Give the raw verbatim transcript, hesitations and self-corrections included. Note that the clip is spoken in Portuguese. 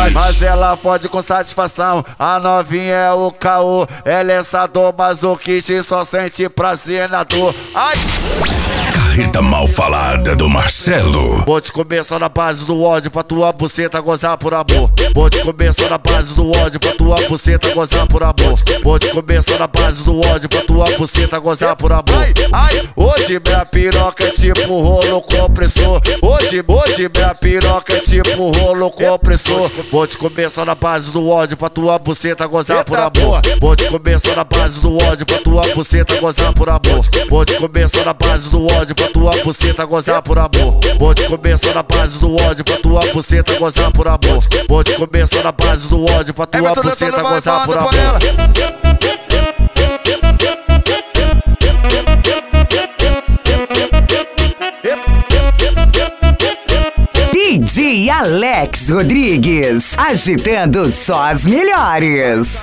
Mas, mas ela fode com satisfação, a novinha é o caô. Ela é sadomasoquista e só sente prazer na dor. Ai! Carreta mal falada do Marcelo. Vou te comer só na base do ódio pra tua buceta gozar por amor. Vou te comer só na base do ódio pra tua buceta gozar por amor. Vou te comer só na base do ódio pra tua buceta gozar por amor. Ai, ai, hoje minha piroca é tipo rolo compressor. Hoje, hoje minha piroca é tipo rolo compressor. Vou te comer só na base do ódio pra tua buceta gozar por amor. Vou te comer só na base do ódio pra tua buceta gozar por amor. Vou te comer só na base do ódio pra tua buceta gozar por amor. Vou te comer só na base do ódio pra tua buceta gozar por amor. Vou te comer só na base do ódio pra tua buceta gozar por amor. D J Alex Rodrigues, agitando só as melhores.